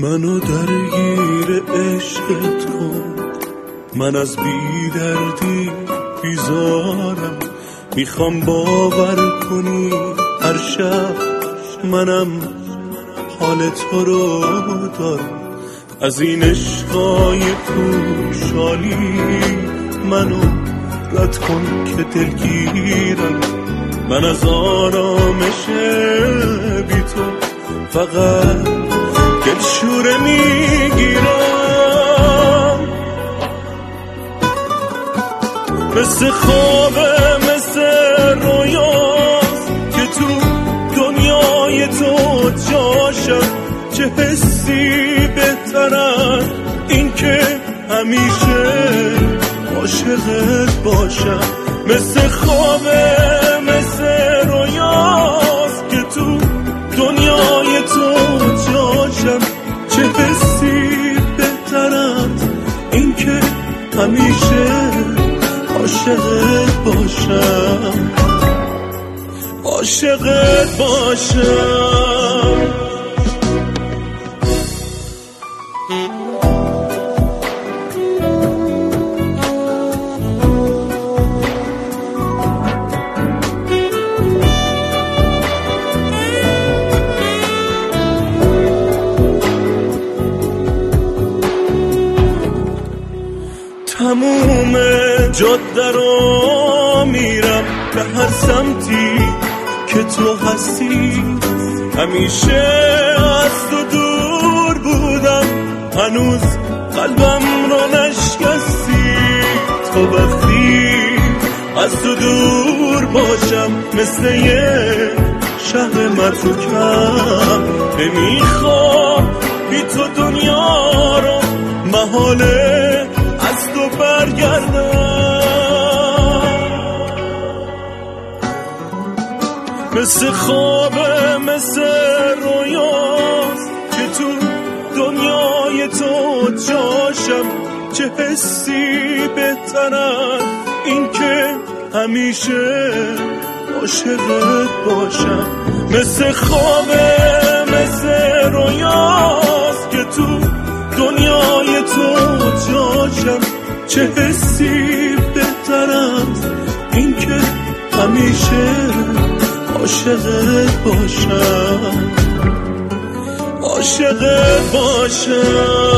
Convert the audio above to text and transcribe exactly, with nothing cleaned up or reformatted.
منو درگیر عشقت کن، من از بی دردی بیزارم، میخوام باور کنی هر شب منم حال تو رو دارم. از این عشقای خوشحالی منو رد کن که دلگیرم، من از آرامش بی تو فقط دلشوره میگیرم. مثل خوابه مثل رویاست که تو دنیای تو جاشم، چه حسی بهتر از این که همیشه عاشقت باشم. مثل خوابه مثل رویاست که تو دنیای تو جاشم، چه حسی بهتر از این که همیشه عاشقت باشم، عاشقت باشم. تموم جاده رو میرم به هر سمتی که تو هستی، همیشه از تو دور بودم، هنوز قلبم رو نشکستی. تو وقتی از تو دور باشم مثل یه شهر متروکم، نمیخوام بی تو دنیا رو محاله از تو برگردم. مثل خوابه مثل رویاست که تو دنیای تو جاشم، چه حسی بهتر از این که همیشه عاشقت باشم. مثل خوابه مثل رویاست که تو دنیای تو جاشم، چه حسی بهتر از این که همیشه عاشقت باشم، عاشقت باشم.